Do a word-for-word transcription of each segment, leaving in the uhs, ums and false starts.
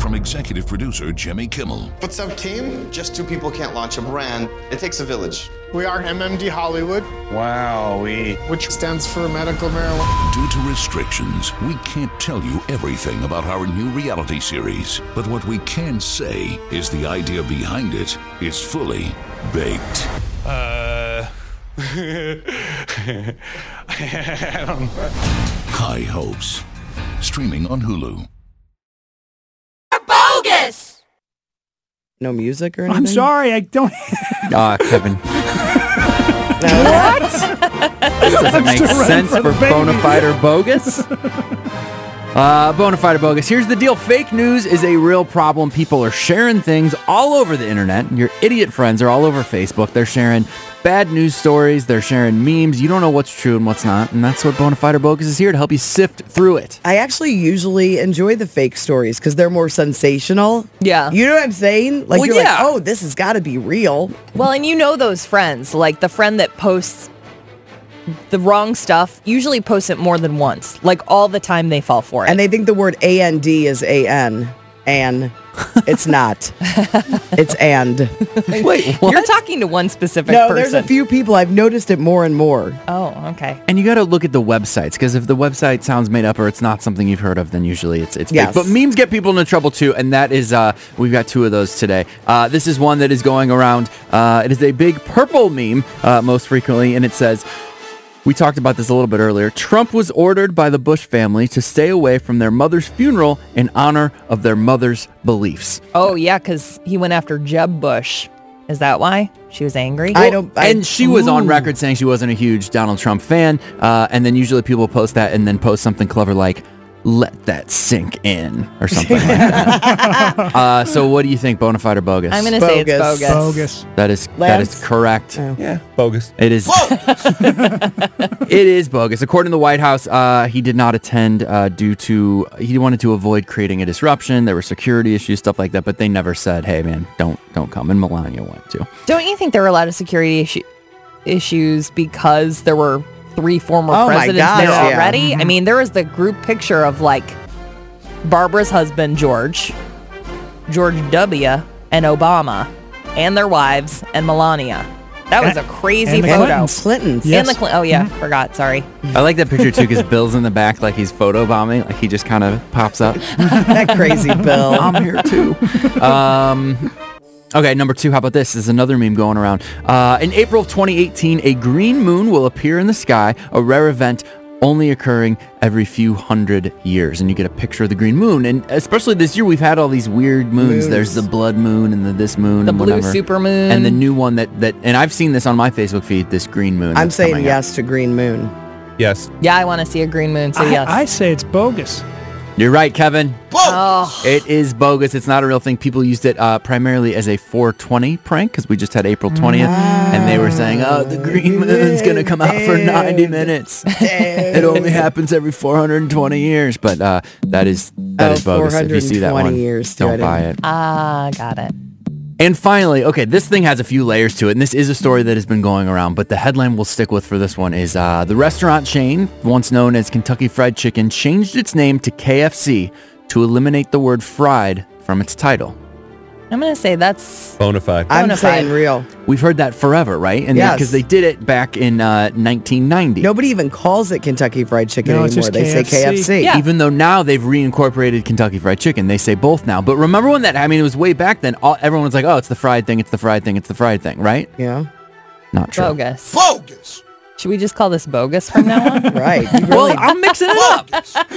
from executive producer Jimmy Kimmel. What's up, team? Just two people can't launch a brand. It takes a village. We are M M D Hollywood. Wow, we... Which stands for medical marijuana. Due to restrictions, we can't tell you everything about our new reality series. But what we can say is the idea behind it is fully baked. Uh... I don't know. High Hopes. Streaming on Hulu. Bogus! No music or anything? I'm sorry, I don't... Ah, Kevin. What? This doesn't make sense for Bonafide or Bogus. Uh, Bonafide or Bogus. Here's the deal. Fake news is a real problem. People are sharing things all over the internet. Your idiot friends are all over Facebook. They're sharing bad news stories. They're sharing memes. You don't know what's true and what's not. And that's what Bonafide or Bogus is here to help you sift through it. I actually usually enjoy the fake stories because they're more sensational. Yeah. You know what I'm saying? Like, Well, you're yeah. like, oh, this has got to be real. Well, and you know those friends, like the friend that posts the wrong stuff, usually posts it more than once. Like all the time they fall for it. And they think the word A N D is A N. And it's not. It's and. Wait, what? You're talking to one specific No, person. there's a few people. I've noticed it more and more. Oh, okay. And you got to look at the websites, because if the website sounds made up or it's not something you've heard of, then usually it's it's Yes. fake. But memes get people into trouble too, and that is, uh, we've got two of those today. Uh, this is one that is going around. Uh, it is a big purple meme, uh, most frequently, and it says, we talked about this a little bit earlier. Trump was ordered by the Bush family to stay away from their mother's funeral in honor of their mother's beliefs. Oh, yeah, because he went after Jeb Bush. Is that why? She was angry? I don't. I, and she was on Ooh. record saying she wasn't a huge Donald Trump fan. Uh, and then usually people post that and then post something clever like, let that sink in, or something like that. Uh, so what do you think, Bonafide or Bogus? I'm going to say it's Bogus. bogus. Bogus. That is that Lance? is correct. Oh. Yeah, bogus. It is. It is bogus. According to the White House, uh, he did not attend uh, due to he wanted to avoid creating a disruption. There were security issues, stuff like that. But they never said, "Hey, man, don't don't come." And Melania went too. Don't you think there were a lot of security issue- issues because there were three former Oh my presidents gosh, there yeah. already? I mean, there was the group picture of like Barbara's husband, George, George W., and Obama, and their wives, and Melania. That was a crazy and the photo. Clintons. Clintons. Yes. And the Cl- oh yeah, forgot. Sorry. I like that picture too because Bill's in the back, like he's photobombing, like he just kind of pops up. That crazy Bill. I'm here too. Um, okay, number two. How about this? There's another meme going around. Uh, in April of twenty eighteen, a green moon will appear in the sky, a rare event only occurring every few hundred years. And you get a picture of the green moon. And especially this year, we've had all these weird moons. Moons. There's the blood moon and the this moon The and blue whatever. supermoon. And the new one that, that, and I've seen this on my Facebook feed, this green moon. I'm that's saying coming yes to Green Moon. Yes. Yeah, I want to see a green moon. So I, yes. I say it's bogus. up. You're right, Kevin. oh, It is bogus. It's not a real thing. People used it uh, primarily as a four twenty prank because we just had April twentieth, and they were saying, "Oh, the green moon's gonna come out for ninety minutes. It only happens every four hundred twenty years." But uh, that is that Oh, is bogus. If you see that one, four hundred twenty years, too. I don't didn't- buy it. ah, got it. And finally, okay, this thing has a few layers to it, and this is a story that has been going around, but the headline we'll stick with for this one is uh, the restaurant chain, once known as Kentucky Fried Chicken, changed its name to K F C to eliminate the word fried from its title. I'm going to say that's Bonafide. I'm Bonafide. saying real. We've heard that forever, right? And Yes. because they did it back in uh, nineteen ninety. Nobody even calls it Kentucky Fried Chicken No, it's anymore. just They say K F C. K F C. Yeah. Even though now they've reincorporated Kentucky Fried Chicken, they say both now. But remember when that, I mean, it was way back then, all, everyone was like, oh, it's the fried thing, it's the fried thing, it's the fried thing, right? Yeah. Not true. bogus. Bogus! Should we just call this bogus from now on? Right. You Well, really, I'm mixing it up.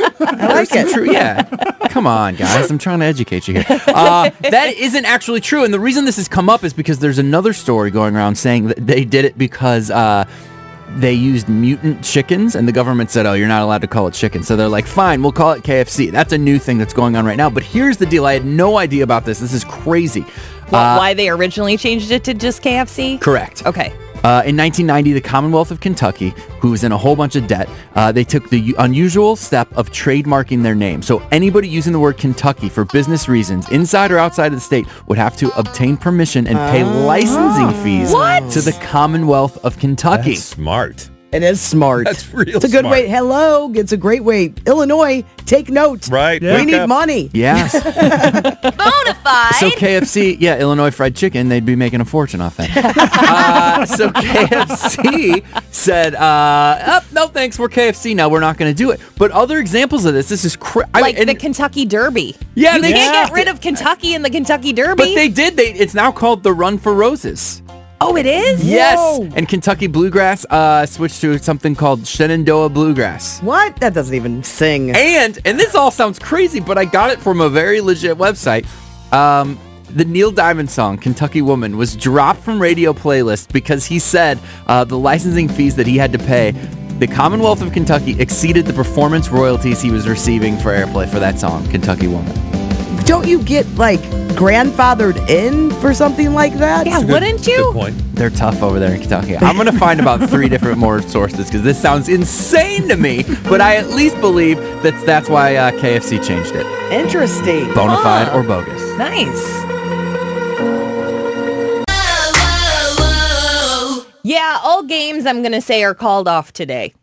I like it. True, yeah. Come on, guys. I'm trying to educate you here. Uh, that isn't actually true. And the reason this has come up is because there's another story going around saying that they did it because uh, they used mutant chickens, and the government said, oh, you're not allowed to call it chicken. So they're like, fine, we'll call it K F C. That's a new thing that's going on right now. But here's the deal. I had no idea about this. This is crazy. Well, Uh, why they originally changed it to just K F C? Correct. Okay. Uh, in nineteen ninety, the Commonwealth of Kentucky, who was in a whole bunch of debt, uh, they took the u- unusual step of trademarking their name. So anybody using the word Kentucky for business reasons, inside or outside of the state, would have to obtain permission and pay licensing fees What? to the Commonwealth of Kentucky. That's smart. It is smart. That's real It's a good smart. way. Hello. It's a great way. Illinois, take note. Right. We Wake need up. money. Yes. Bonafide. So K F C, yeah, Illinois fried chicken, they'd be making a fortune off that. uh, so K F C said, uh, oh, no thanks, we're K F C now, we're not going to do it. But other examples of this, this is crazy. like the Kentucky Derby. Yeah, you they- can't Yeah. get rid of Kentucky in the Kentucky Derby. But they did. They It's now called the Run for Roses. oh, it is? Yes. Whoa. And Kentucky Bluegrass uh, switched to something called Shenandoah Bluegrass. What? That doesn't even sing. And, and this all sounds crazy, but I got it from a very legit website. Um, the Neil Diamond song, Kentucky Woman, was dropped from radio playlist because he said uh, the licensing fees that he had to pay, the Commonwealth of Kentucky exceeded the performance royalties he was receiving for airplay for that song, Kentucky Woman. Don't you get, like, grandfathered in for something like that? Yeah, wouldn't you? Good point. They're tough over there in Kentucky. I'm going to find about three different more sources because this sounds insane to me, but I at least believe that that's why uh, K F C changed it. Interesting. Bonafide Huh. or bogus. Nice. Yeah, all games I'm going to say are called off today.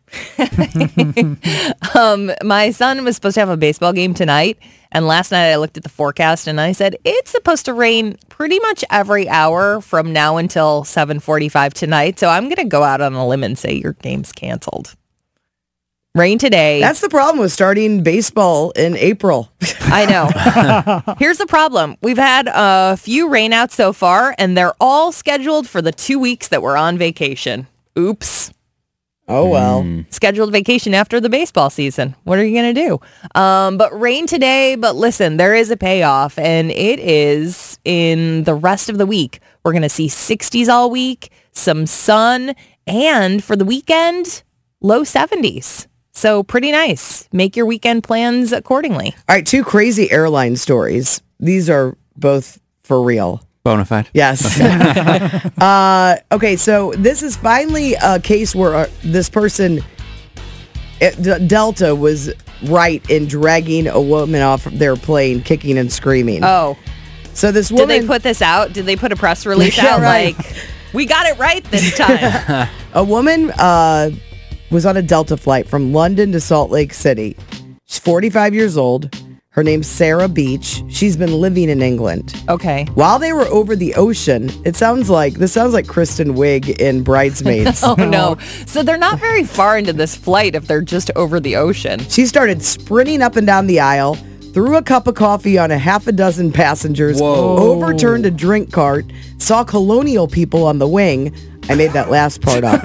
um, my son was supposed to have a baseball game tonight, and last night I looked at the forecast and I said, it's supposed to rain pretty much every hour from now until seven forty-five tonight, so I'm going to go out on a limb and say your game's canceled. Rain today. That's the problem with starting baseball in April. I know. Here's the problem. We've had a few rainouts so far, and they're all scheduled for the two weeks that we're on vacation. Oops. Oh, well. Scheduled vacation after the baseball season. What are you going to do? Um, but rain today, but listen, there is a payoff, and it is in the rest of the week. We're going to see sixties all week, some sun, and for the weekend, low seventies. So pretty nice. Make your weekend plans accordingly. All right, two crazy airline stories. These are both for real. Bonafide. Yes. uh, okay, so this is finally a case where uh, this person, it, D- Delta, was right in dragging a woman off their plane, kicking and screaming. Oh, so this did woman... they put this out? Did they put a press release Yeah, out right. like, we got it right this time? A woman uh, was on a Delta flight from London to Salt Lake City. She's forty-five years old. Her name's Sarah Beach. She's been living in England. Okay. While they were over the ocean, it sounds like, this sounds like Kristen Wiig in Bridesmaids. Oh, no. So they're not very far into this flight if they're just over the ocean. She started sprinting up and down the aisle, threw a cup of coffee on a half a dozen passengers, Whoa. overturned a drink cart, saw colonial people on the wing. I made that last part up.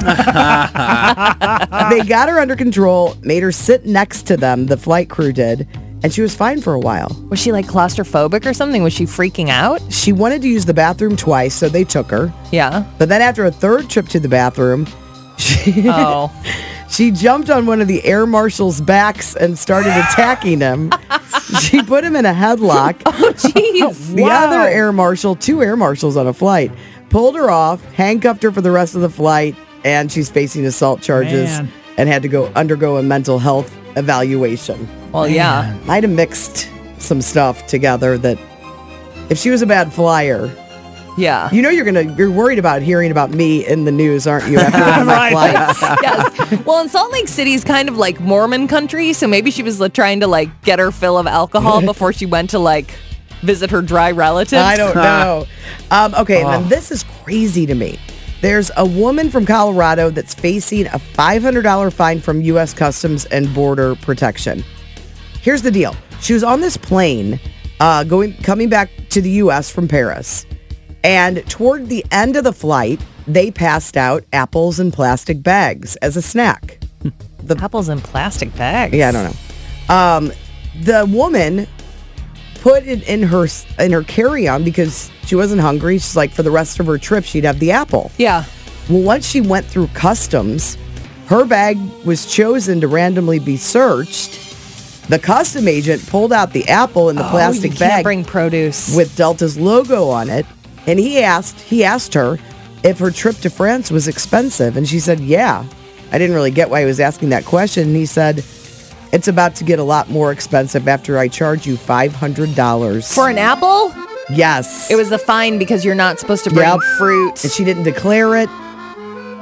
They got her under control, made her sit next to them, the flight crew did, and she was fine for a while. Was she like claustrophobic or something? Was she freaking out? She wanted to use the bathroom twice, so they took her. Yeah. But then after a third trip to the bathroom, she, Oh. she jumped on one of the air marshal's backs and started attacking him. She put him in a headlock. Oh, jeez. The other air marshal, two air marshals on a flight, pulled her off, handcuffed her for the rest of the flight, and she's facing assault charges Man. and had to go undergo a mental health evaluation. Well, yeah. Might have mixed some stuff together that if she was a bad flyer, Yeah. you know you're gonna you're worried about hearing about me in the news, aren't you? After one of my flights. Yes. Well, and Salt Lake City is kind of like Mormon country, so maybe she was like, trying to like get her fill of alcohol before she went to like visit her dry relatives. I don't know. Um, okay, and then this is crazy to me. There's a woman from Colorado that's facing a five hundred dollars fine from U S Customs and Border Protection. Here's the deal. She was on this plane uh, going coming back to the U S from Paris. And toward the end of the flight, they passed out apples in plastic bags as a snack. The apples in plastic bags. Yeah, I don't know. Um, the woman put it in her in her carry-on because she wasn't hungry. She's like, for the rest of her trip, she'd have the apple. Yeah. Well, once she went through customs, her bag was chosen to randomly be searched. The custom agent pulled out the apple in the Oh, plastic you can't bag bring produce. with Delta's logo on it, and he asked he asked her if her trip to France was expensive, and she said, yeah. I didn't really get why he was asking that question, and he said, it's about to get a lot more expensive after I charge you five hundred dollars. For an apple? Yes. It was a fine because you're not supposed to bring Yep. fruit. And she didn't declare it.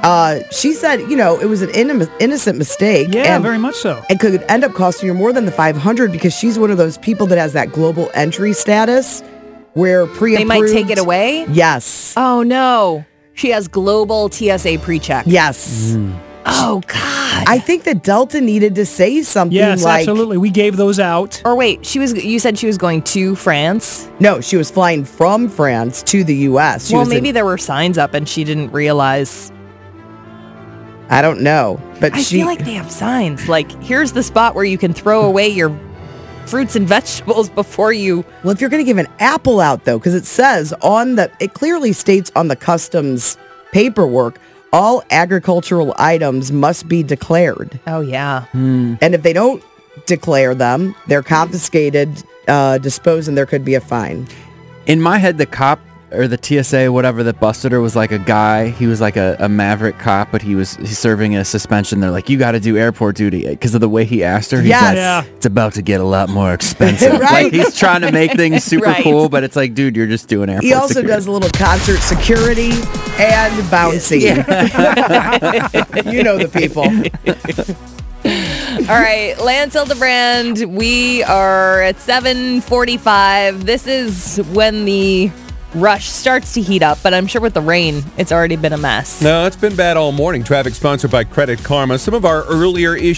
Uh, she said, you know, it was an in- innocent mistake. Yeah, and very much so. It could end up costing her more than the five hundred because she's one of those people that has that global entry status where pre-approved. They might take it away? Yes. Oh, no. She has global T S A pre-check. Yes. Mm. Oh, God. I think that Delta needed to say something Yes, like... absolutely. We gave those out. Or wait, she was. You said she was going to France? No, she was flying from France to the U S. She well, was maybe in, there were signs up and she didn't realize. I don't know, but I she... feel like they have signs. Like, here's the spot where you can throw away your fruits and vegetables before you... Well, if you're going to give an apple out, though, because it says on the... It clearly states on the customs paperwork, all agricultural items must be declared. Oh, yeah. And if they don't declare them, they're confiscated, uh, disposed, and there could be a fine. In my head, the cop or the T S A, whatever, that busted her was like a guy. He was like a, a maverick cop, but he was he's serving a suspension. They're like, you got to do airport duty because of the way he asked her. He's Yes. like, Yeah. it's about to get a lot more expensive. Right. Like he's trying to make things super Right. cool, but it's like, dude, you're just doing airport He also security. does a little concert security and bouncing. You know the people. All right, Lance Hildebrand, we are at seven forty-five. This is when the rush starts to heat up, but I'm sure with the rain, it's already been a mess. No, it's been bad all morning. Traffic sponsored by Credit Karma. Some of our earlier issues.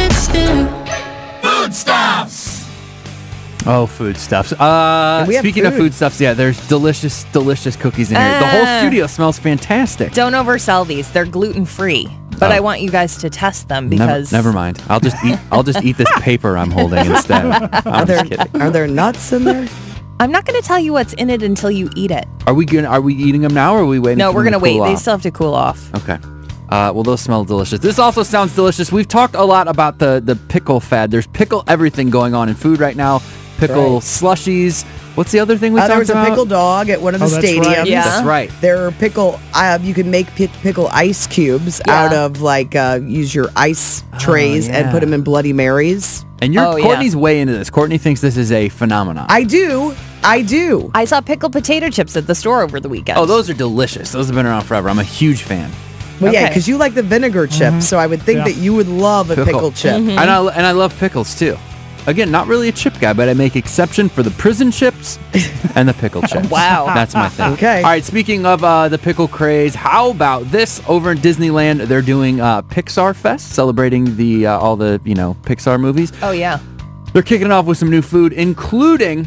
Oh, foodstuffs. Uh, we have speaking of food. foodstuffs, yeah, there's delicious, delicious cookies in here. The whole Ah. studio smells fantastic. Don't oversell these. They're gluten-free, but Oh. I want you guys to test them Never, because... never mind. I'll just eat. I'll just eat this paper I'm holding instead. Are I'm there, just kidding. are there nuts in there? I'm not going to tell you what's in it until you eat it. Are we gonna? Are we eating them now, or are we waiting? No, for we're them going to wait. cool They off? still have to cool off. Okay. Uh, well, those smell delicious. This also sounds delicious. We've talked a lot about the the pickle fad. There's pickle everything going on in food right now. Pickle Right. slushies. What's the other thing we Uh, talked there was a about? pickle dog at one of the Oh, that's stadiums. right. Yeah. That's right. There are pickle. Uh, you can make pi- pickle ice cubes Yeah. out of like uh, use your ice trays and yeah. put them in Bloody Marys. And you're Oh, yeah. Courtney's way into this. Courtney thinks this is a phenomenon. I do. I do. I saw pickled potato chips at the store over the weekend. oh, those are delicious. Those have been around forever. I'm a huge fan. Well, yeah, Okay. because you like the vinegar chips, so I would think Yeah. that you would love a pickle, chip. Mm-hmm. And I and I love pickles too. Again, not really a chip guy, but I make exception for the prison chips and the pickle chips. Wow. That's my thing. Okay. All right, speaking of uh, the pickle craze, how about this? Over in Disneyland, they're doing uh, Pixar Fest, celebrating the uh, all the, you know, Pixar movies. Oh, yeah. They're kicking it off with some new food, including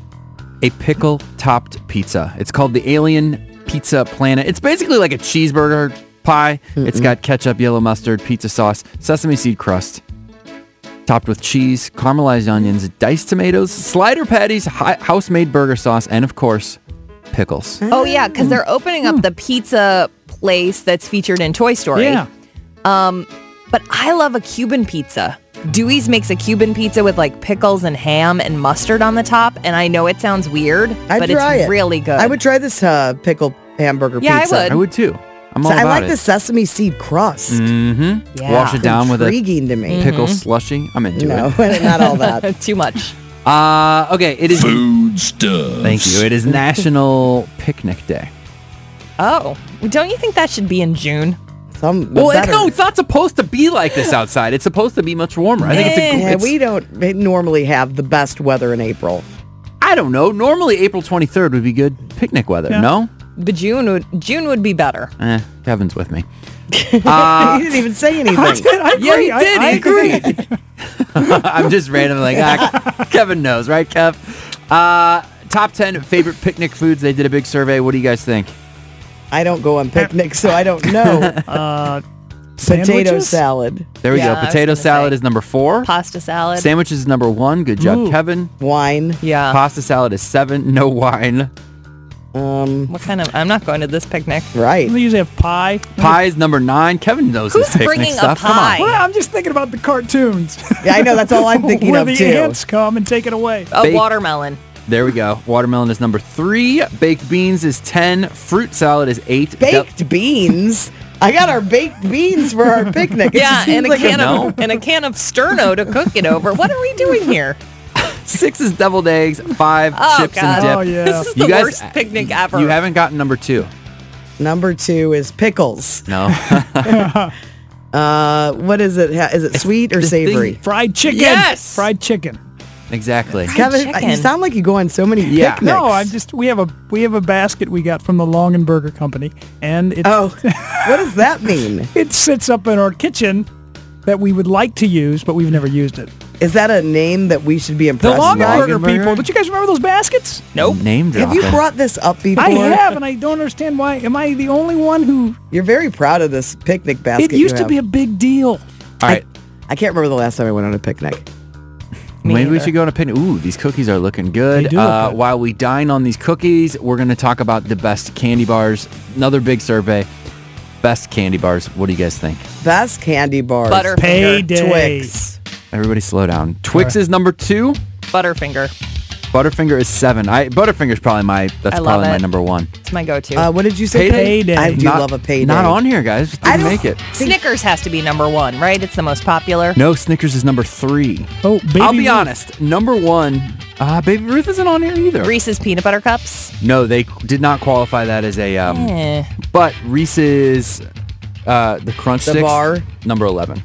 a pickle-topped pizza. It's called the Alien Pizza Planet. It's basically like a cheeseburger pie. It's got ketchup, yellow mustard, pizza sauce, sesame seed crust, topped with cheese, caramelized onions, diced tomatoes, slider patties, hi- house-made burger sauce, and of course, pickles. Oh, yeah, because they're opening up the pizza place that's featured in Toy Story. Yeah. But I love a Cuban pizza. Dewey's makes a Cuban pizza with like pickles and ham and mustard on the top, and I know it sounds weird, I'd but try it's it. really good. I would try this uh, pickle hamburger Yeah, I pizza. would. I would too. I'm all So I about like it. the sesame seed crust. Mm-hmm. Yeah. Wash it down with a Intriguing to me. pickle slushy. I'm into No, it. not all that. Too much. Uh, okay, it is. Food stuff. Thank you. It is National Picnic Day. Oh, don't you think that should be in June? Some Well, it, better. no, it's not supposed to be like this outside. It's supposed to be much warmer. I think it's a. Yeah, It's, we don't normally have the best weather in April. I don't know. Normally, April twenty-third would be good picnic weather. Yeah. No? But June would June would be better. Eh, Kevin's with me. you didn't even say anything. I agree. Yeah, he I- did. I he agree. agreed. I'm just randomly like, ah, Kevin knows, right, Kev? Uh, top ten favorite picnic foods. They did a big survey. What do you guys think? I don't go on picnics, so I don't know. Uh, Potato sandwiches? salad, There we Yeah, I go. was Potato gonna salad say. is number four. Pasta salad. Sandwiches is number one. Good job, Ooh. Kevin. wine. Yeah. Pasta salad is seven. No wine. Um, What kind of? I'm not going to this picnic. right. They usually have pie. Pie is number nine. Kevin knows Who's his picnic bringing a stuff. Come pie? on. Well, I'm just thinking about the cartoons. Yeah, I know. That's all I'm thinking Where of the too. ants come and take it away. A Baked- watermelon. There we go. Watermelon is number three. Baked beans is ten. Fruit salad is eight. Baked beans. I got our baked beans for our picnic. It Yeah, just seems and a like can no. of and a can of Sterno to cook it over. What are we doing here? Six is deviled eggs. Five Oh, chips God. and dip. Oh, yeah. This is You the guys- worst picnic ever. You haven't gotten number two. Number two is pickles. No. Uh, what is it? Ha- Is it sweet or the thing- savory? Fried chicken. Yes! Fried chicken. Exactly. Kevin, chicken. you sound like you go on so many Yeah. picnics. No, I'm just we have a we have a basket we got from the Long and Burger Company, and it Oh, what does that mean? it sits up in our kitchen that we would like to use, but we've never used it. Is that a name that we should be The impressed Long and by? Burger Longenberger? people. Don't you guys remember those baskets? Nope. Name Have dropping. you brought this up before? I have, and I don't understand why. Am I the only one who? You're very proud of this picnic basket. It used you to have. be a big deal. All right. I can't remember the last time I went on a picnic. Me Maybe we either. should go on a picnic. Ooh, these cookies are looking good. They do look uh, good. While we dine on these cookies, we're going to talk about the best candy bars. Another big survey. Best candy bars. What do you guys think? Best candy bars. Butterfinger. Payday. Twix. Everybody slow down. Twix All right. is number two. Butterfinger. Butterfinger is seven. I Butterfinger's probably my that's I love probably my it. number one. It's my go-to. Uh, what did you say? Payday. I do Not- love a payday. Not on here, guys. Just I didn't don't make it. Snickers has to be number one, right? It's the most popular. No, Snickers is number three. Oh, baby I'll be Ruth. honest. Number one, uh, Baby Ruth isn't on here either. Reese's peanut butter cups. No, they did not qualify that as a. Um, Eh. But Reese's, uh, the Crunch The Sticks, bar. number eleven.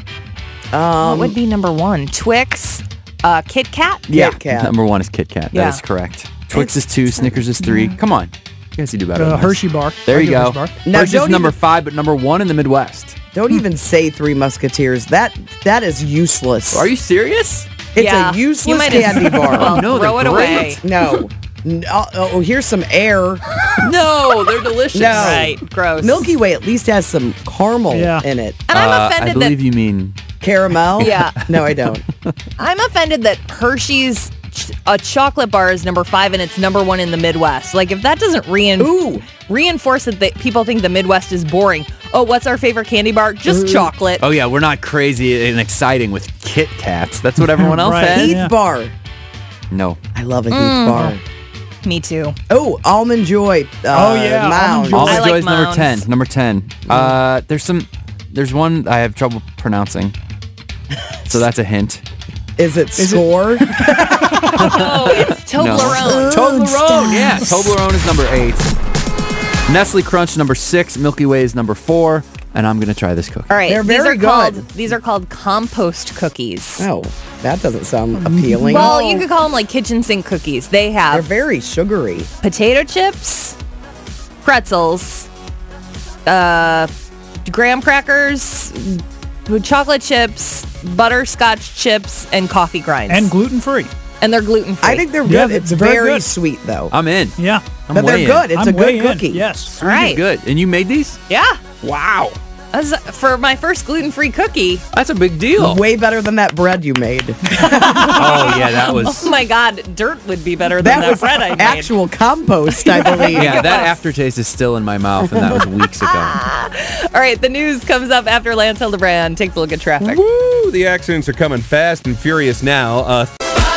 what would be number one? Twix. Uh, Kit Kat. Yeah, Kat. number one is Kit Kat. Yeah. That is correct. Twix is two, Snickers is three. Come on, you guys need to do better. Uh, than this. Hershey bar. There you Regular go. Hershey bar. Now, Hershey's don't number even- five, but number one in the Midwest. Don't even say Three Musketeers. That that is useless. Are you serious? It's Yeah. a You useless might as- candy bar. Well, no, throw it they're away. great. No. N- Oh, oh, here's some air. No, they're delicious. No. Right. Gross. Milky Way at least has some caramel Yeah. in it. And I'm Uh, I offended believe that you mean Caramel? Yeah. No, I don't. I'm offended that Hershey's ch- a chocolate bar is number five and it's number one in the Midwest. Like if that doesn't rein- Ooh. reinforce it that people think the Midwest is boring. Oh, what's our favorite candy bar? Just chocolate. Oh yeah, we're not crazy and exciting with Kit Kats. That's what everyone else Right. has. Heath Yeah. bar. No. I love a Heath Mm. bar. Me too. Oh, Almond Joy. Uh, Oh, yeah, Mound. Almond Joy. Almond I like Joy's number Mounds. ten. Number ten. Uh, there's some. There's one I have trouble pronouncing. So that's a hint. Is it Is it- Score? Oh, it's Toblerone. Toblerone. Yeah, Toblerone is number eight. Nestle Crunch number six. Milky Way is number four. And I'm gonna try this cookie. All right, They're these very are called good. these are called compost cookies. Oh, that doesn't sound appealing. Well, you could call them like kitchen sink cookies. They They're have very sugary. potato chips, pretzels, uh, graham crackers, chocolate chips, butterscotch chips, and coffee grinds. And gluten free. and they're gluten free. I think they're Yeah, good. It's they're very very good. sweet, though. I'm in. Yeah. I'm But they're way in. good. It's I'm a way good in. cookie. Yes. Sweet Right. is good. And you made these? Yeah. Wow. That's for my first gluten-free cookie. That's a big deal. Way better than that bread you made. Oh, yeah, that was. Oh my God, dirt would be better than That that, was bread I made. actual compost, I believe. Yeah, that aftertaste is still in my mouth, and that was weeks ago. All right, the news comes up after Lance Hildebrand takes a look at traffic. Woo! The accidents are coming fast and furious now. Uh,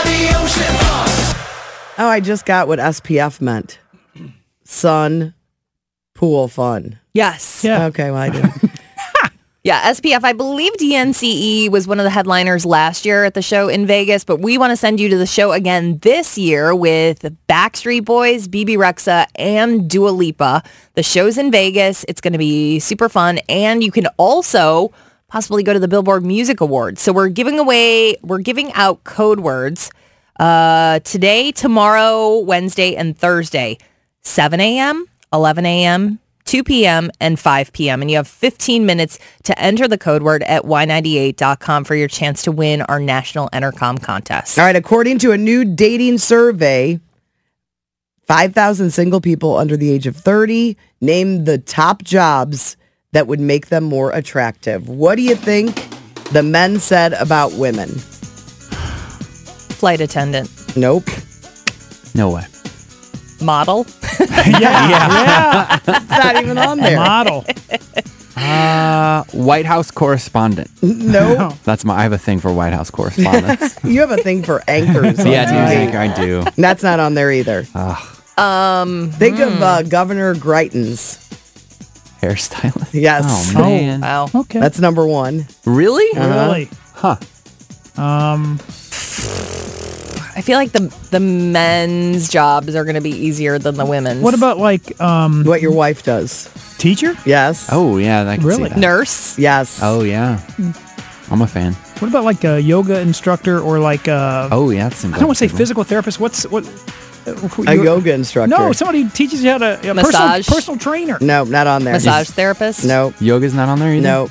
Oh, I just got what S P F meant. Sun, pool fun. Yes. Yeah. Okay, well, I did. Yeah, S P F. I believe D N C E was one of the headliners last year at the show in Vegas, but we want to send you to the show again this year with Backstreet Boys, B B Rexha, and Dua Lipa. The show's in Vegas. It's going to be super fun, and you can also possibly go to the Billboard Music Awards. So we're giving away, we're giving out code words uh, today, tomorrow, Wednesday, and Thursday, seven a.m., eleven a.m., two p.m. and five p.m. And you have fifteen minutes to enter the code word at y ninety-eight dot com for your chance to win our National Entercom contest. All right, according to a new dating survey, five thousand single people under the age of thirty named the top jobs that would make them more attractive. What do you think the men said about women? Flight attendant, Nope. No way. model, yeah. Yeah. It's not even on there. Model. Uh, White House correspondent. Nope. That's my. I have a thing for White House correspondents. You have a thing for anchors. yeah, on news T V. anchor. I do. That's not on there either. um, Think of uh, Governor Greitens. Hairstylist. Yes. Oh man. wow. Okay. That's number one. Really? Uh-huh. really. Huh. Um, I feel like the the men's jobs are going to be easier than the women's. What about like um, What your wife does. teacher? Yes. Oh, yeah. I can Really? see that. nurse? Yes. Oh, yeah. I'm a fan. What about like a yoga instructor or like a, Oh, yeah. That's I don't want to say physical therapist. What's what? A yoga instructor. No, somebody who teaches you how to a personal, Massage. personal trainer. No, not on there. Massage therapist? No. Yoga's not on there either? No.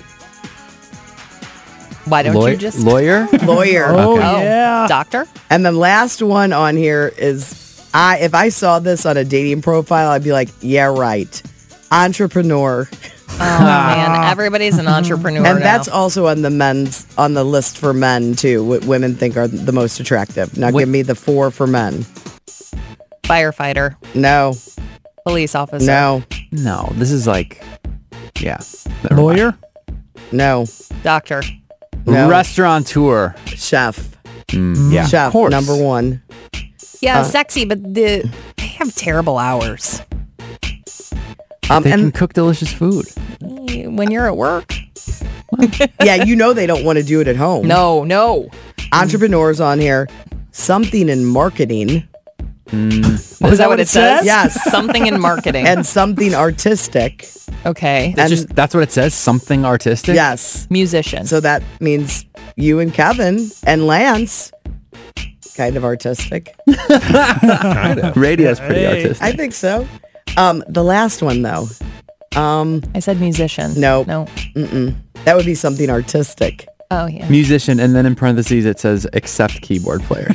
Why don't Law- you just Lawyer? Lawyer. Oh, Okay. Oh, yeah. doctor? And the last one on here is I if I saw this on a dating profile, I'd be like, yeah, right. Entrepreneur. Oh man, everybody's an entrepreneur And now. that's also on the men's on the list for men too. What women think are the most attractive. Now Wait. give me the four for men. Firefighter, No. police officer. No. No, this is like, yeah. Never mind. Lawyer? No. Doctor. No. Restaurateur. Chef. Mm, yeah, Chef of course. number one. Yeah, Uh, sexy, but the they have terrible hours. Um, They can and cook delicious food. When you're at work. yeah, you know they don't want to do it at home. No, no. Entrepreneurs on here. Something in marketing Is that what it says? Yes. Something in marketing. and something artistic. Okay. That's And- just that's what it says. Something artistic. Yes. Musician. So that means you and Kevin and Lance, kind of artistic. Radio's pretty Hey. artistic. I think so. Um, the last one though, um, I said musician. No. No. mm-mm. That would be something artistic. Oh, yeah. Musician, and then in parentheses it says except keyboard players.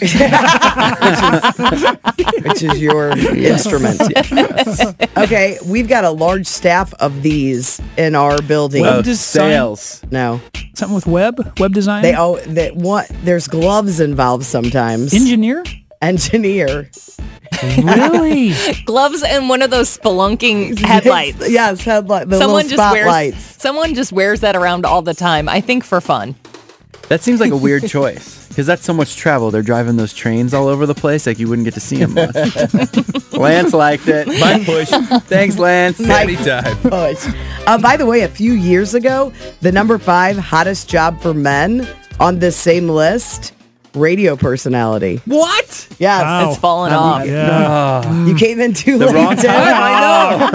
Which is your instrument. Okay, we've got a large staff of these in our building. Web Oh, design? sales. No, Something with web? Web design? they oh that what? There's gloves involved sometimes. Engineer? Engineer. Really? Gloves and one of those spelunking headlights. Yes, headlight. The Someone little just spotlights. wears someone just wears that around all the time. I think for fun. That seems like a weird choice because that's so much travel. They're driving those trains all over the place. Like you wouldn't get to see them much. Lance liked it. My push. Thanks, Lance. Anytime. Push. Uh, by the way, a few years ago, the number five hottest job for men on this same list, radio personality. What? Yes. Wow. It's fallen Oh, off. yeah. You came in too The late. wrong Tim. time.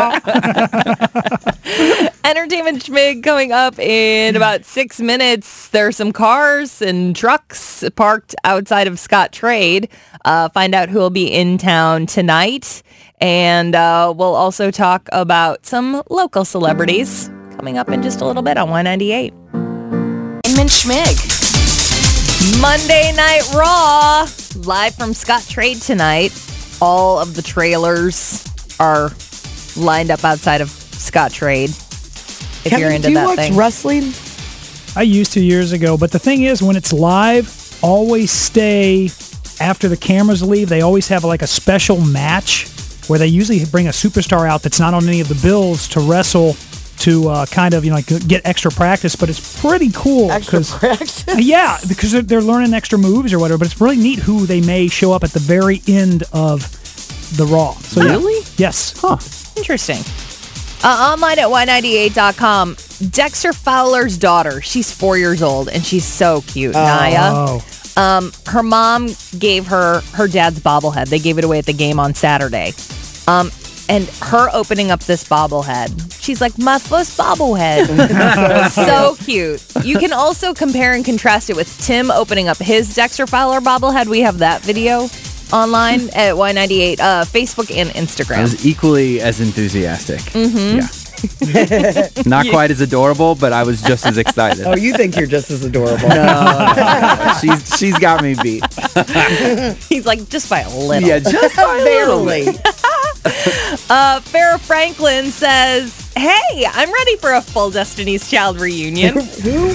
I know. Entertainment Schmig coming up in about six minutes. There are some cars and trucks parked outside of Scott Trade. Uh, find out who will be in town tonight. And uh, we'll also talk about some local celebrities coming up in just a little bit on Y ninety-eight. Entertainment Schmig. Monday Night Raw, live from Scott Trade tonight. All of the trailers are lined up outside of Scott Trade. If Kevin, you're into do you that watch thing. wrestling? I used to years ago, but the thing is, when it's live, always stay after the cameras leave. They always have like a special match where they usually bring a superstar out that's not on any of the bills to wrestle to uh, kind of, you know, like get extra practice. But it's pretty cool. Extra 'cause- practice? Yeah, because they're, they're learning extra moves or whatever. But it's really neat who they may show up at the very end of the Raw. So yeah. Really? Yes. Huh. Interesting. Uh, online at Y ninety-eight dot com. Dexter Fowler's daughter. She's four years old, and she's so cute. Naya. Oh. Um, her mom gave her her dad's bobblehead. They gave it away at the game on Saturday. Um, and her opening up this bobblehead, she's like, my first bobblehead. So cute. You can also compare and contrast it with Tim opening up his Dexter Fowler bobblehead. We have that video online at Y ninety-eight, uh, Facebook and I Instagram. was equally as enthusiastic. Mm-hmm. Yeah. Not quite as adorable, but I was just as excited. Oh, you think you're just as adorable. No, no, no. she's she's got me beat. He's like, just by a little. Yeah, just by a little Barely. bit. Uh, Farrah Franklin says, hey, I'm ready for a full Destiny's Child reunion. Who?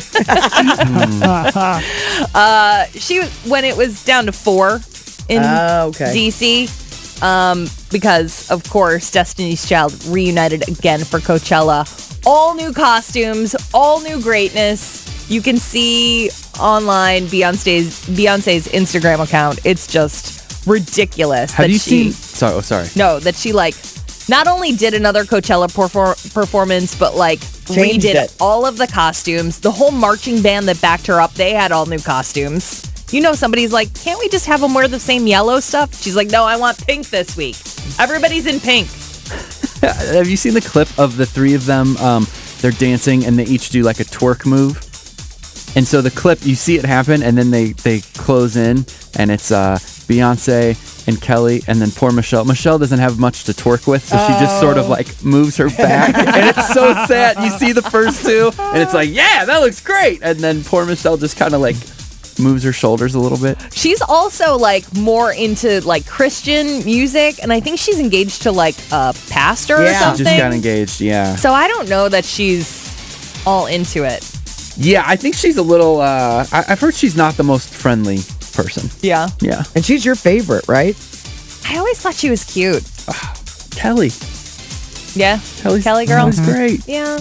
uh, she was, when it was down to four in Oh, okay. D C, um, because, of course, Destiny's Child reunited again for Coachella. All new costumes, all new greatness. You can see online Beyonce's, Beyonce's Instagram account. It's just ridiculous. Have that you she, seen? Sorry, oh, sorry. No, that she, like, not only did another Coachella perfor- performance, but, like, Changed redid it. all of the costumes. The whole marching band that backed her up, they had all new costumes. You know, somebody's like, can't we just have them wear the same yellow stuff? She's like, no, I want pink this week. Everybody's in pink. Have you seen the clip of the three of them? Um, they're dancing and they each do like a twerk move. And so the clip, you see it happen, and then they, they close in, and it's uh, Beyonce and Kelly, and then poor Michelle. Michelle doesn't have much to twerk with, so she just sort of like moves her back, and it's so sad. You see the first two, and it's like, yeah, that looks great. And then poor Michelle just kind of like moves her shoulders a little bit. She's also like more into like Christian music, and I think she's engaged to like a pastor Yeah. or something. Just got engaged, yeah. So I don't know that she's all into it. Yeah, I think she's a little, uh, I- I've heard she's not the most friendly person. Yeah. Yeah. And she's your favorite, right? I always thought she was cute. Kelly. Yeah. Kelly's, Kelly girl. Kelly's great. Yeah.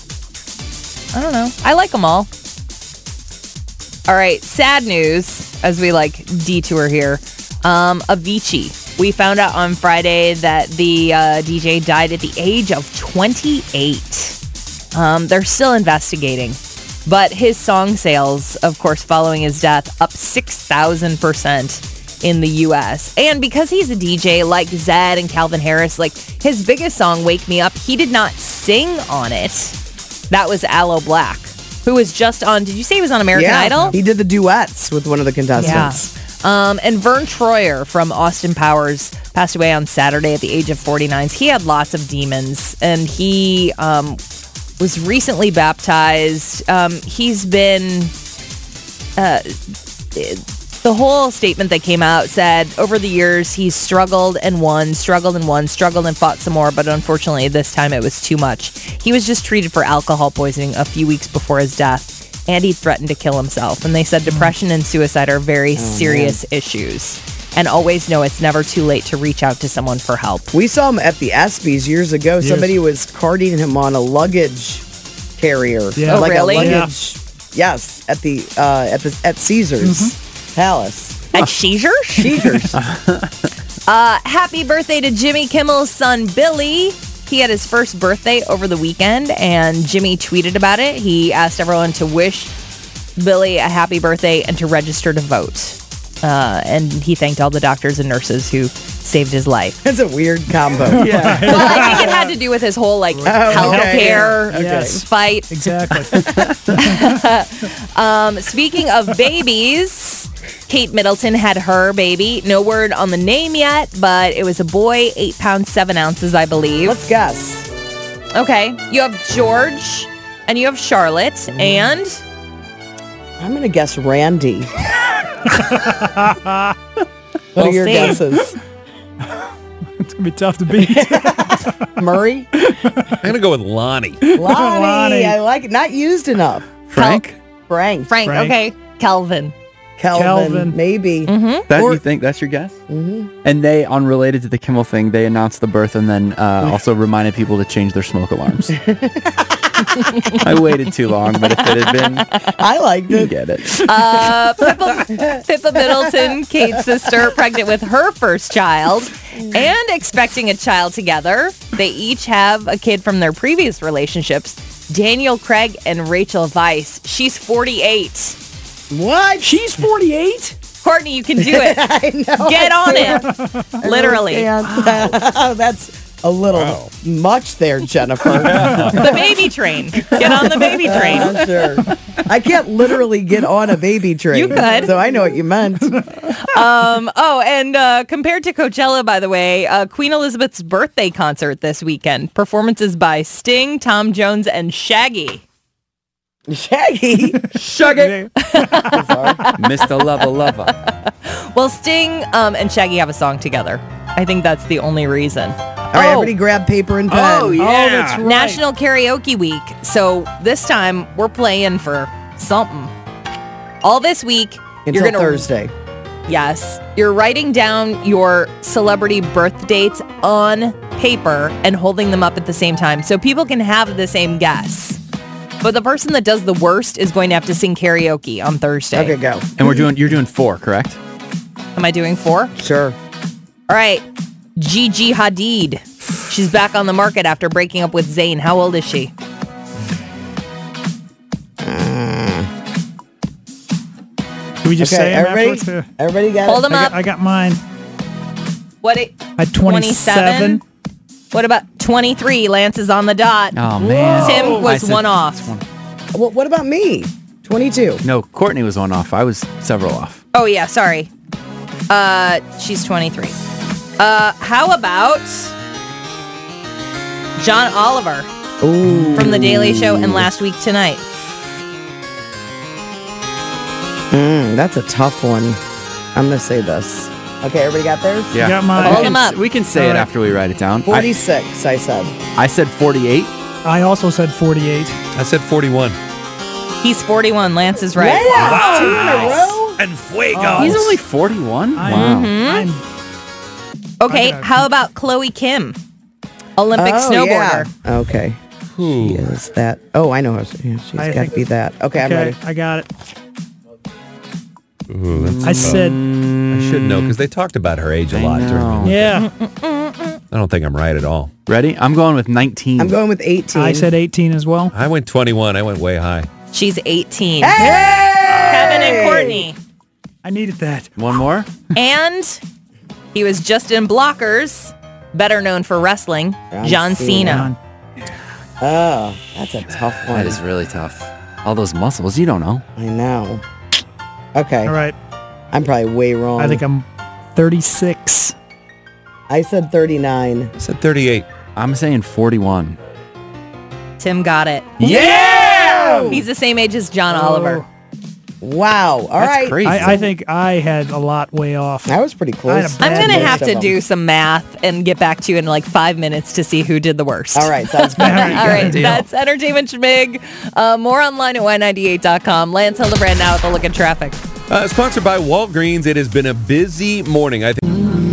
I don't know. I like them all. All right. Sad news as we like detour here. Um, Avicii. We found out on Friday that the uh, D J died at the age of twenty-eight. Um, they're still investigating. But his song sales, of course, following his death, up six thousand percent in the U S. And because he's a D J like Zedd and Calvin Harris, like his biggest song, Wake Me Up, he did not sing on it. That was Aloe Black, who was just on, did you say he was on American yeah. Idol? He did the duets with one of the contestants. Yeah. Um, and Vern Troyer from Austin Powers passed away on Saturday at the age of forty-nine. He had lots of demons, and he um, was recently baptized. Um, he's been... Uh, the whole statement that came out said, over the years, he's struggled and won, struggled and won, struggled and fought some more, but unfortunately, this time it was too much. He was just treated for alcohol poisoning a few weeks before his death, and he threatened to kill himself. And they said depression and suicide are very oh, serious man. issues. And always know it's never too late to reach out to someone for help. We saw him at the ESPYs years ago. Yes. Somebody was carting him on a luggage carrier. Yeah. Oh, like really? a luggage. Yeah. Yes, at the uh, at the at Caesars mm-hmm. Palace. At Caesars? Caesars. uh, happy birthday to Jimmy Kimmel's son, Billy. He had his first birthday over the weekend, and Jimmy tweeted about it. He asked everyone to wish Billy a happy birthday and to register to vote. Uh, and he thanked all the doctors and nurses who saved his life. That's a weird combo. Yeah. Well, I think it had to do with his whole like Oh, healthcare okay. Yes. fight. Exactly. um, speaking of babies, Kate Middleton had her baby. No word on the name yet, but it was a boy, eight pounds, seven ounces, I believe. Let's guess. Okay. You have George and you have Charlotte, Mm. and I'm going to guess Randy. What We'll are your see. guesses? It's going to be tough to beat. Murray? I'm going to go with Lonnie. Lonnie. Lonnie. I like it. Not used enough. Frank? Frank. Frank, Frank. okay. Kelvin. Kelvin. Kelvin. Maybe. That Or- you think that's your guess? Mm-hmm. And they, unrelated to the Kimmel thing, they announced the birth and then uh, also reminded people to change their smoke alarms. I waited too long, but if it had been, I liked you it. get it. Uh, Pippa, Pippa Middleton, Kate's sister, pregnant with her first child and expecting a child together. They each have a kid from their previous relationships. Daniel Craig and Rachel Weisz. She's forty-eight. What? She's forty-eight? Courtney, you can do it. I know. Get on it. Literally. Wow. That's a little Wow. much there, Jennifer. The baby train. Get on the baby train. Uh, sure. I can't literally get on a baby train. You could. So I know what you meant. Um, oh, and uh, compared to Coachella, by the way, uh, Queen Elizabeth's birthday concert this weekend. Performances by Sting, Tom Jones, and Shaggy. Shaggy. Shaggy. Mister Lover Lover. Well, Sting um, and Shaggy have a song together. I think that's the only reason. All right, everybody grab paper and pen. Oh, yeah. Oh, that's right. National Karaoke Week. So this time we're playing for something. All this week, Until you're gonna Thursday. Yes, you're writing down your celebrity birth dates on paper and holding them up at the same time, so people can have the same guess. But the person that does the worst is going to have to sing karaoke on Thursday. Okay, go. And we're doing, you're doing four, correct? Am I doing four? Sure. All right. Gigi Hadid. She's back on the market after breaking up with Zayn. How old is she? Do we just Okay, say them everybody, afterwards? Uh, everybody got Hold it? them I up. got, I got mine. What? It, At twenty-seven. What about twenty-three? Lance is on the dot. Oh, man. Tim I was said- one off. Well, what about me? twenty-two. No, Courtney was one off. I was several off. Oh, yeah, sorry. Uh, she's twenty-three. Uh, how about John Oliver Ooh. from The Daily Show and Last Week Tonight? Mm, that's a tough one. I'm going to say this. Okay, everybody got theirs? Yeah. Got mine. We Hold can- them up. We can say All it right. after we write it down. I, forty-six, I said. I said forty-eight. I also said forty-eight. I said forty-one. He's forty-one. Lance is right. Yeah, two in a row. And fuego. He's only forty-one? I'm, Wow. I'm, Okay, I got- how about Chloe Kim, Olympic Oh, snowboarder? yeah. Okay. She is that. Oh, I know her. Yeah, she's I got to think- be that. Okay, I'm okay, ready. I got it. Ooh, that's I tough. said, I should know because they talked about her age a I lot. know. During the, yeah. I don't think I'm right at all. Ready? I'm going with nineteen. I'm going with eighteen. I said eighteen as well. I went twenty-one. I went way high. She's eighteen. Hey! Kevin and Courtney. I needed that. One more? And he was just in Blockers, better known for wrestling, John John Cena. Cena. Oh, that's a tough one. That is really tough. All those muscles, you don't know. I know. Okay. All right. I'm probably way wrong. I think I'm thirty-six. I said thirty-nine. I said thirty-eight. I'm saying forty-one. Tim got it. Yeah! He's the same age as John Oh. Oliver. Wow. All That's right. crazy. I, I think I had a lot way off. That was pretty I close. had a I'm bad going to most have of to them. do some math and get back to you in like five minutes to see who did the worst. All right. Sounds good. All right, All right, deal. that's Entertainment Schmig. Uh, more online at Y ninety-eight dot com. Lance Hildebrand now with a look at traffic. Uh, sponsored by Walgreens. It has been a busy morning. I think.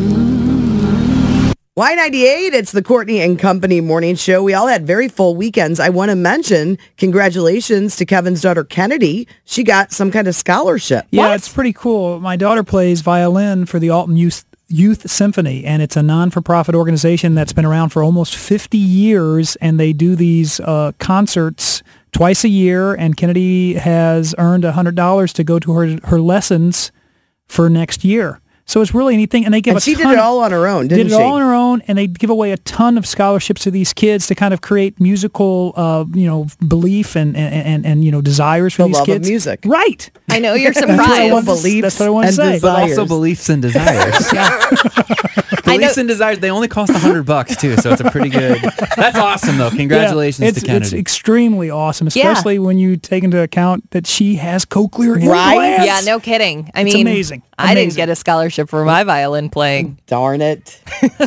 Y ninety-eight, it's the Courtney and Company morning show. We all had very full weekends. I want to mention congratulations to Kevin's daughter, Kennedy. She got some kind of scholarship. Yeah, it's pretty cool. My daughter plays violin for the Alton Youth Youth Symphony, and it's a non-for-profit organization that's been around for almost fifty years, and they do these uh, concerts twice a year, and Kennedy has earned one hundred dollars to go to her, her lessons for next year. So it's really anything, and they give And a she did ton it all on her own, didn't did it she? all on her own, and they give away a ton of scholarships to these kids to kind of create musical, uh, you know, belief and and, and, and you know desires for The these love of kids. music. Right. I know you're That's what I surprised. wanted to- Beliefs that's what I wanted to and say. desires. But also beliefs and desires. I know- Beliefs and desires, they only cost a hundred bucks too, so it's a pretty good. That's awesome though. Congratulations Yeah, it's, to Kennedy. It's extremely awesome, Yeah. especially when you take into account that she has cochlear Right? implants. Yeah, no kidding. I It's mean, amazing. I didn't Amazing. get a scholarship for my violin playing. Darn it.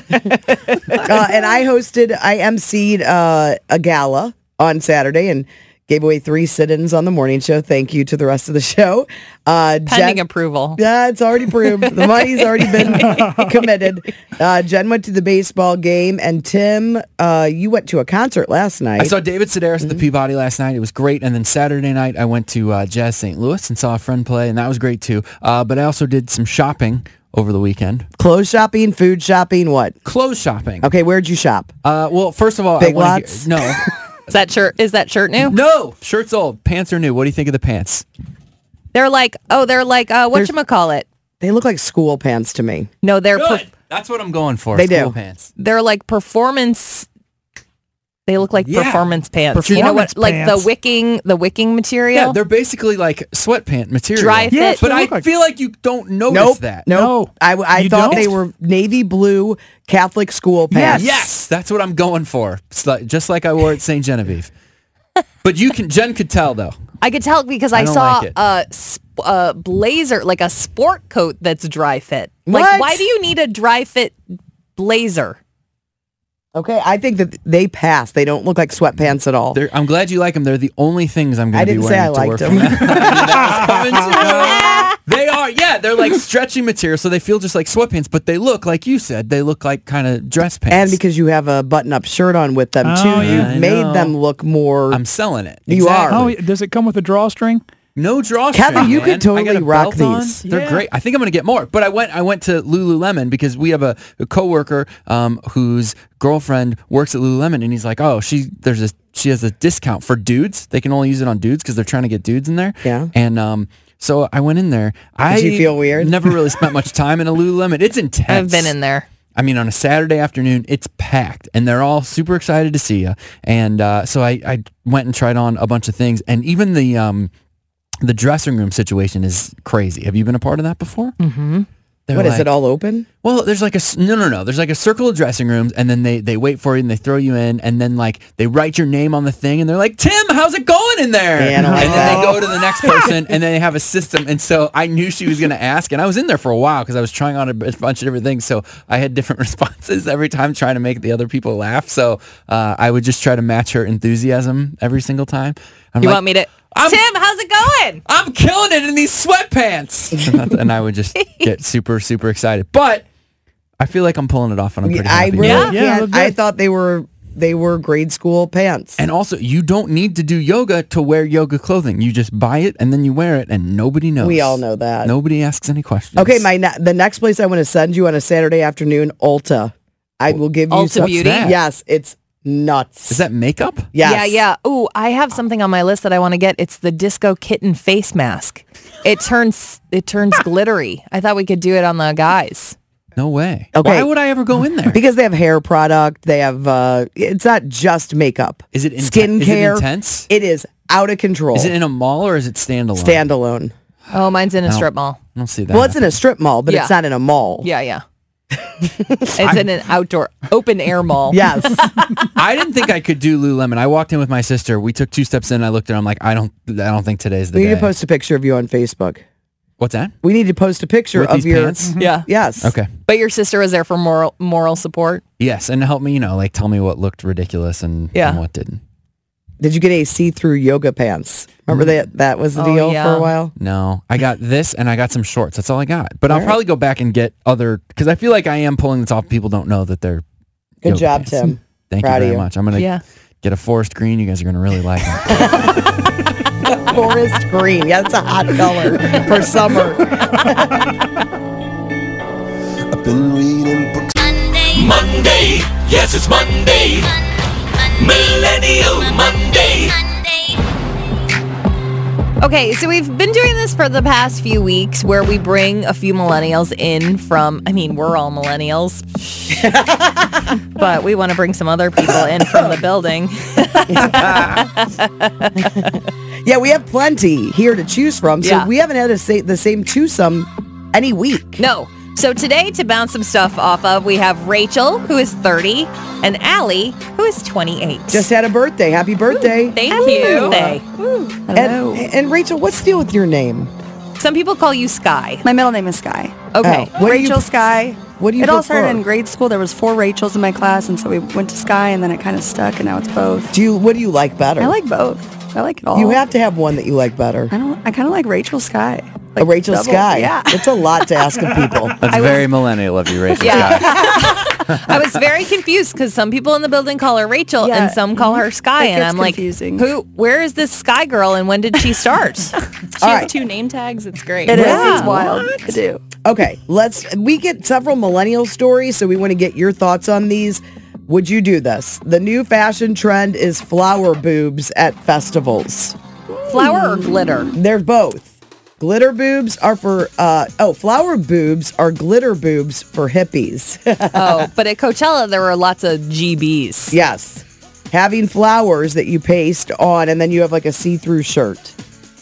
uh, and I hosted, I emceed uh, a gala on Saturday and gave away three sit-ins on the morning show. Thank you to the rest of the show. Uh, Pending Jen- approval. Yeah, it's already proved. The money's already been committed. Uh, Jen went to the baseball game, and Tim, uh, you went to a concert last night. I saw David Sedaris at the Peabody last night. It was great. And then Saturday night, I went to uh, Jazz Saint Louis and saw a friend play, and that was great too. Uh, but I also did some shopping over the weekend. Clothes shopping, food shopping, what? Clothes shopping. Okay, where'd you shop? Uh, well, first of all, Big I wanna Lots? hear- no, Is that shirt? Is that shirt new? no. Shirt's old. Pants are new. What do you think of the pants? They're like, oh, they're like, uh, whatchamacallit? They look like school pants to me. No, they're Good. per- That's what I'm going for. They School do. pants. they're like performance. They look like Yeah. performance pants. you know Performance what? Like the pants. wicking, the wicking material. Yeah, they're basically like sweatpant material. Dry fit. Yeah, that's But what they I look like. feel like you don't notice Nope. that. Nope. No. I, I You thought don't? they were navy blue Catholic school pants. Yes, that's what I'm going for. It's like- just like I wore at Saint Genevieve. But you can, Jen could tell though. I could tell because I, I don't saw like it. a, sp- a blazer, like a sport coat that's dry fit. Like, What? why do you need a dry fit blazer? Okay, I think that they pass. They don't look like sweatpants at all. They're, I'm glad you like them. They're the only things I'm I going to be didn't say wearing I to liked work them. from now. That was coming to- They are, yeah. They're like stretchy material, so they feel just like sweatpants, but they look, like you said, they look like kind of dress pants. And because you have a button-up shirt on with them Oh, too, yeah, you've I made know. them look more. I'm selling it. You are. Exactly. Oh, does it come with a drawstring? No drawstring. Kevin, you man. could totally I got a rock belt on. these. They're Yeah. great. I think I'm going to get more. But I went. I went to Lululemon because we have a, a coworker um, whose girlfriend works at Lululemon, and he's like, "Oh, she there's a she has a discount for dudes. They can only use it on dudes because they're trying to get dudes in there." Yeah. And um, So I went in there. I Did you feel weird? Never really spent much time in a Lululemon. It's intense. I've been in there. I mean, on a Saturday afternoon, it's packed, and they're all super excited to see you. And uh, so I, I went and tried on a bunch of things, and even the um, the dressing room situation is crazy. Have you been a part of that before? Mm-hmm. They're What, like, is it all open? Well, there's like a s- no, no, no. There's like a circle of dressing rooms, and then they they wait for you and they throw you in, and then like they write your name on the thing, and they're like, "Tim, how's it going in there?" Yeah, I don't like and then that. they go to the next person, and then they have a system. And so I knew she was going to ask, and I was in there for a while because I was trying on a b- bunch of different things. So I had different responses every time, trying to make the other people laugh. So uh, I would just try to match her enthusiasm every single time. I'm You like, want me to? I'm- Tim, how's it going? I'm killing it in these sweatpants. and, that's- and I would just get super, super excited. But I feel like I'm pulling it off, and I'm pretty I happy. really Yeah, yeah, can't. look I good. thought they were they were grade school pants. And also, you don't need to do yoga to wear yoga clothing. You just buy it, and then you wear it, and nobody knows. We all know that. Nobody asks any questions. Okay, my ne- the next place I want to send you on a Saturday afternoon, Ulta. I will give you Ulta some. Beauty? that? Yes, it's nuts. Is that makeup? Yes. Yeah, yeah. Ooh, I have something on my list that I want to get. It's the Disco Kitten face mask. It turns it turns glittery. I thought we could do it on the guys. No way. Okay. Why would I ever go in there? Because they have hair product. They have. uh It's not just makeup. Is it inten- skincare? is it intense? It is out of control. Is it in a mall or is it standalone? standalone? Oh, mine's in a No. strip mall. I don't see that. Well, it's in a strip mall, but Yeah. it's not in a mall. Yeah, yeah. It's in an outdoor open air mall. Yes. I didn't think I could do Lululemon. I walked in with my sister. We took two steps in. And I looked at her. I'm like, I don't, I don't think today's the We need day. to post a picture of you on Facebook. What's that? We need to post a picture With of these your. pants? Yeah. Yes. Okay. But your sister was there for moral moral support. Yes, and help me, you know, like tell me what looked ridiculous and, Yeah. and what didn't. Did you get a see-through yoga pants? Remember that that was the Oh, deal yeah. for a while? No, I got this and I got some shorts. That's all I got. But I'll right. probably go back and get other because I feel like I am pulling this off. People don't know that they're. Good yoga job, pants. Tim. Thank Proud you of very you. much. I'm gonna Yeah. get a forest green. You guys are gonna really like it. Forest green. Yeah, that's a hot color for summer. I've been reading books. Monday, yes, it's Monday. Millennial Monday. Okay, so we've been doing this for the past few weeks where we bring a few millennials in from, I mean, we're all millennials, but we want to bring some other people in from the building. Yeah, we have plenty here to choose from, so Yeah. we haven't had a say, the same twosome any week. No. So today, to bounce some stuff off of, we have Rachel, who is thirty, and Allie, who is twenty-eight. Just had a birthday. Happy birthday. Thank Happy you. birthday. And, and Rachel, what's the deal with your name? Some people call you Sky. My middle name is Sky. Okay. Oh, what do you- Rachel Sky. What do you It all prefer? started in grade school. There was four Rachels in my class, and so we went to Sky, and then it kind of stuck, and now it's both. Do you? What do you like better? I like both. I like it all. You have to have one that you like better. I don't. I kind of like Rachel Sky. A Like Rachel double- Sky. Yeah. It's a lot to ask of people. That's very millennial of you, Rachel. Yeah. Scott. I was very confused because some people in the building call her Rachel Yeah. and some call her Sky, That and gets I'm like, confusing. who? Where is this Sky girl, and when did she start? She All has right. two name tags. It's great. It is. Yeah. It's wild. I do. Okay, let's. We get several millennial stories, so we want to get your thoughts on these. Would you do this? The new fashion trend is flower boobs at festivals. Flower or glitter? They're both. Glitter boobs are for, uh, oh, flower boobs are glitter boobs for hippies. Oh, but at Coachella there were lots of G Bs. Yes. Having flowers that you paste on, and then you have like a see-through shirt.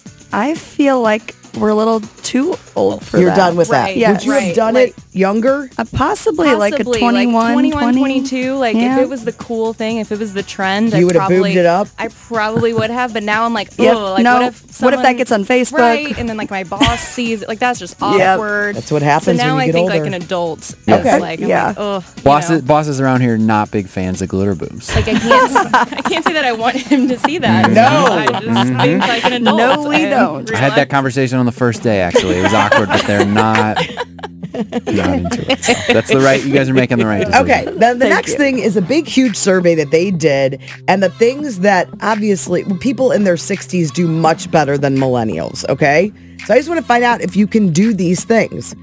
I feel like we're a little too old for You're that. done with Right. that. Yes. Would you have Right, done like- it younger? Uh, possibly, like a Possibly, twenty-one, like twenty-one, twenty. twenty-two. Like Yeah. if it was the cool thing, if it was the trend, You I would have probably, boobed it up? I probably would have. But now I'm like, oh, Yep. like No. what if What if that someone- gets on Facebook? Right, and then like my boss sees it. Like that's just Yep. awkward. That's what happens So now when you I get think older. like an adult. Yes. It's like, I'm Yeah. like, oh, Bosses, bosses around here not big fans of glitter boobs. Like I can't, I can't say that I want him to see that. No. I just think like an adult. No, we and don't. I had that realize- conversation on the first day, actually. It was awkward, but they're not, not into it. So that's the right, you guys are making the right decision. Okay, then the Thank next you. thing is a big, huge survey that they did, and the things that obviously people in their sixties do much better than millennials, okay? So I just want to find out if you can do these things.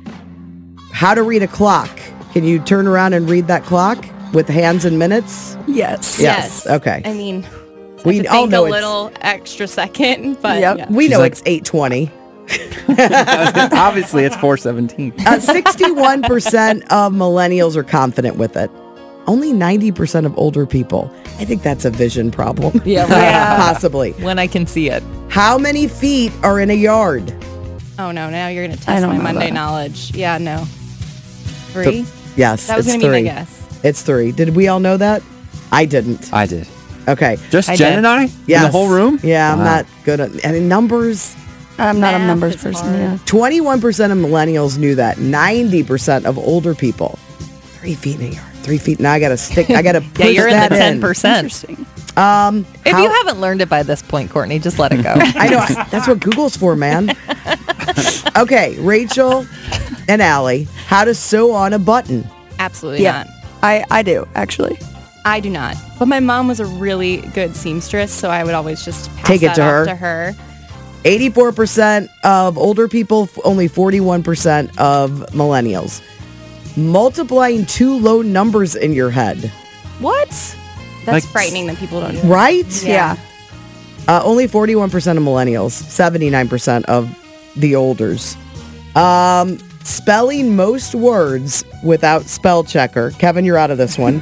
How to read a clock. Can you turn around and read that clock with hands and minutes? Yes. Yes. Okay. I mean, We we all all know a it's- little extra second, but Yep. yeah. We She's know like- it's eight twenty. Obviously, it's four seventeen. Uh, sixty-one percent of millennials are confident with it. Only ninety percent of older people. I think that's a vision problem. Yeah, yeah. Possibly. When I can see it. How many feet are in a yard? Oh no, now you're gonna I test don't my know Monday that. knowledge. Yeah, no. Three? Yes, That was it's gonna three. be my guess. It's three. Did we all know that? I didn't. I did. Okay. Just I Jen did. and I? In Yes. the whole room? Yeah, I'm Wow. not good at any numbers. I'm not a Math numbers is person. hard. Yeah. twenty-one percent of millennials knew that. ninety percent of older people. Three feet in a yard. Three feet. Now I got to stick. I got to push Yeah, you're in that the ten in. percent. Interesting. Um, If how- you haven't learned it by this point, Courtney, just let it go. I know. I- That's what Google's for, man. Okay, Rachel and Allie, how to sew on a button. Absolutely Yeah. not. I, I do, actually. I do not. But my mom was a really good seamstress, so I would always just pass Take it that to off her. to her. eighty-four percent of older people, f- only forty-one percent of millennials. Multiplying two low numbers in your head, What? That's Like- frightening that people don't. right? Yeah. Uh, only forty-one percent of millennials, seventy-nine percent of the olders. Um, spelling most words without spell checker. Kevin, you're out of this one.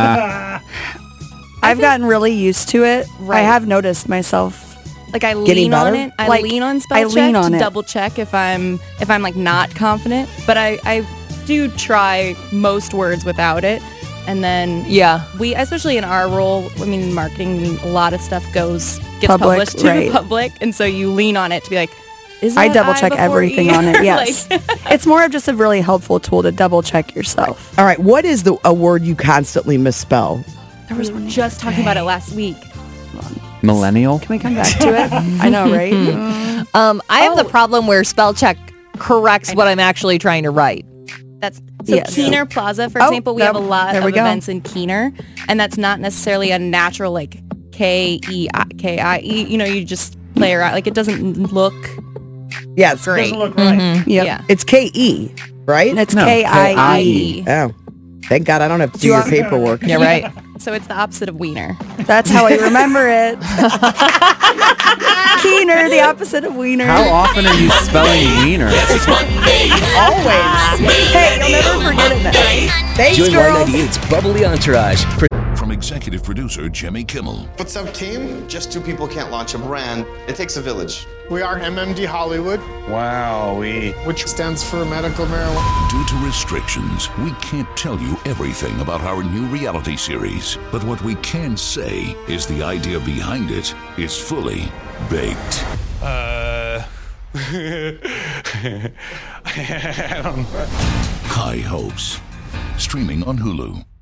I've gotten really used to it. Right. I have noticed myself. Like I Getting lean on better? it. I Like, lean on spell I check lean on to it. double check if I'm if I'm like not confident. But I I do try most words without it. And then Yeah. we, especially in our role, I mean, in marketing, I mean, a lot of stuff goes gets Public, published to right. the public, and so you lean on it to be like, is I that double I check before everything E? on it. Yes. Like- It's more of just a really helpful tool to double check yourself. All right, what is the a word you constantly misspell? There was one. just talking about it last week. Millennial? Can we come back to it? I know, right? Um, I have the Oh. problem where spell check corrects what I'm actually trying to write. That's so Yes. Keener Plaza, for Oh, example, we that- have a lot there of we go. events in Keener, and that's not necessarily a natural like K E I K I E. You know, you just play around. Like it doesn't look Yes, great. Doesn't look right. Yep. Yeah. it's K E, right? It's No, K I E. E. Oh, thank God I don't have to do you your want- paperwork. Yeah, right. So it's the opposite of wiener. That's how I remember it. Keener, the opposite of wiener. How often are you spelling wiener? Yes, it's Monday. Always. Hey, you'll never forget it now. Thanks, Join girls. Y ninety-eight's bubbly entourage. From executive producer Jimmy Kimmel, What's up, team? Just two people can't launch a brand. It takes a village. We are M M D Hollywood, Wow, we. which stands for medical marijuana. due to restrictions, we can't tell you everything about our new reality series. But what we can say is the idea behind it is fully baked. Uh. I don't know. High Hopes. Streaming on Hulu.